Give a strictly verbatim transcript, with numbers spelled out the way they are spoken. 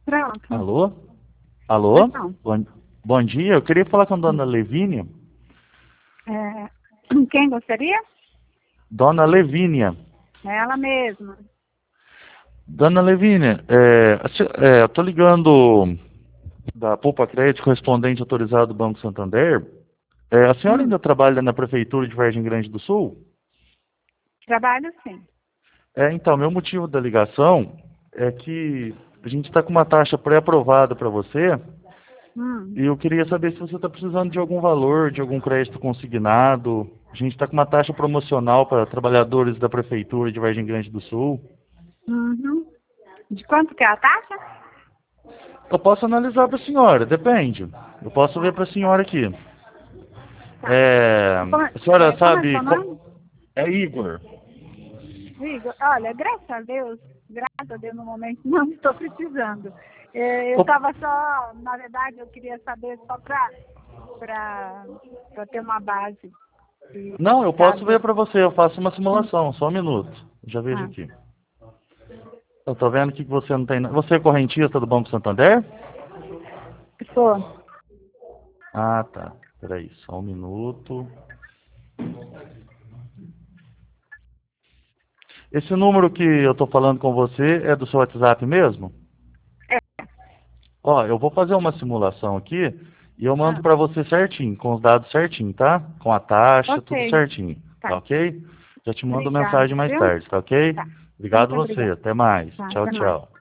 Pronto. Alô? Alô? Então, Bom, bom dia, eu queria falar com a dona Levínia. é, quem gostaria? Dona Levínia. É ela mesma. Dona Levínia, é, a se- é, eu tô ligando da Poupa Crédito, correspondente autorizado do Banco Santander. É, a senhora Hum, ainda trabalha na Prefeitura de Vargem Grande do Sul? trabalho sim. É, então, meu motivo da ligação é que a gente está com uma taxa pré-aprovada para você Hum, e eu queria saber se você está precisando de algum valor, de algum crédito consignado. A gente está com uma taxa promocional para trabalhadores da Prefeitura de Vargem Grande do Sul. uhum. De quanto que é a taxa? Eu posso analisar para a senhora, depende. Eu posso ver Ah, para a senhora aqui. tá. É, E como, é, a senhora é, como é sabe... seu co- nome? É Igor. Igor, olha, graças a Deus, graças a Deus no momento não estou precisando. É, eu Eu- estava só, na verdade, eu queria saber só para para ter uma base. E Não, eu posso ver caso. para você. Eu faço uma Hum, simulação. Só um minuto. Já vejo ah, aqui. Eu tô vendo aqui que você não tem... na- Você é correntista do Banco Santander? sou. Ah, tá. Peraí, só um minuto. Esse número que eu tô falando com você é do seu WhatsApp mesmo? É, Ó, eu vou fazer uma simulação aqui e eu mando ah, para você certinho, com os dados certinho, tá? Com a taxa, tudo ok. certinho, tá Tá. ok? Já te mando Obrigada, mensagem mais viu? tarde, tá ok? Tá. Obrigado Muito você, obrigada. até mais. Tá, Tchau, até mais. tchau.